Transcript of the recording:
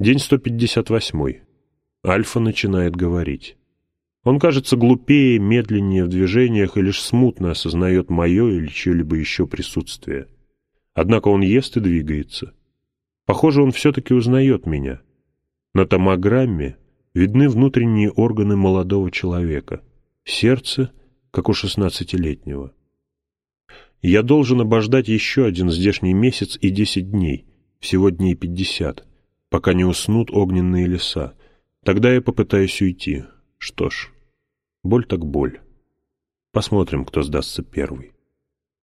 День 158. Альфа начинает говорить. Он кажется глупее, медленнее в движениях и лишь смутно осознает мое или чье-либо еще присутствие. Однако он ест и двигается. Похоже, он все-таки узнает меня. На томограмме видны внутренние органы молодого человека. Сердце, как у 16-летнего. Я должен обождать еще один здешний месяц и 10 дней, всего дней 50, пока не уснут огненные леса. Тогда я попытаюсь уйти. Что ж, боль так боль. Посмотрим, кто сдастся первый.